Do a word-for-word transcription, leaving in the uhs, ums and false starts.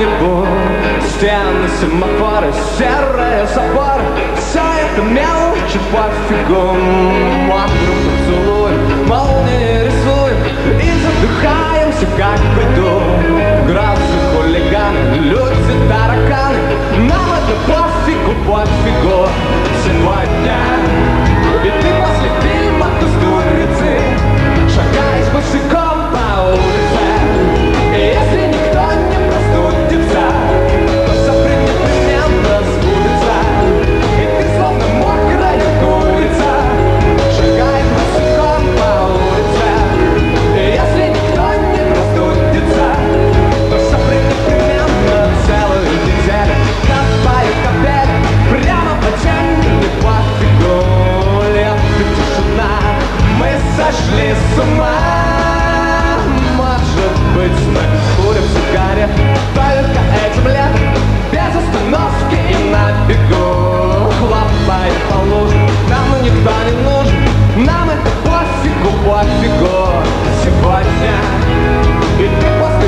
небо, стены, семафоры, серые заборы. Все это мелочи пофигу. Вокруг поцелуем, молнии рисуем и задыхаемся, как в бреду. Грозы, хулиганы, люди, тараканы. Нам это пофигу, пофигу. Сегодня и ты после фильма «Ты стурицы» шагаешь босиком по улице. И если никто не простудится, то все непременно сбудется. И ты словно мокрая курица шагаешь босиком по улице. И если никто не простудится, то все непременно целую неделю копают капель прямо по теме пофигу. Лето, тишина, мы сошли с ума. Может быть, мы курим сигарет только этим летом, без остановки и на бегу. Хлопает по лужам, нам никто не нужен. Нам это пофигу, пофигу. Сегодня и ты после